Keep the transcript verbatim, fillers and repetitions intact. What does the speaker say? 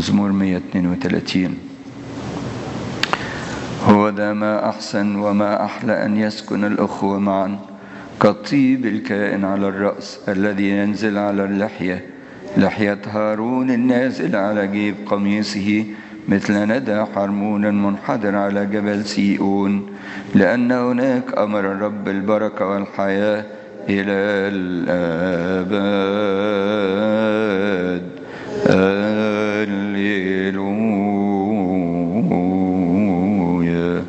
مزمور مئة واثنين وثلاثين. هو ذا ما أحسن وما أحلى أن يسكن الأخوة معا كالطيب الكائن على الرأس الذي ينزل على اللحية، لحية هارون النازل على جيب قميصه مثل ندى حرمون منحدر على جبل سيئون، لأن هناك أمر الرب البركة والحياة إلى الآباد.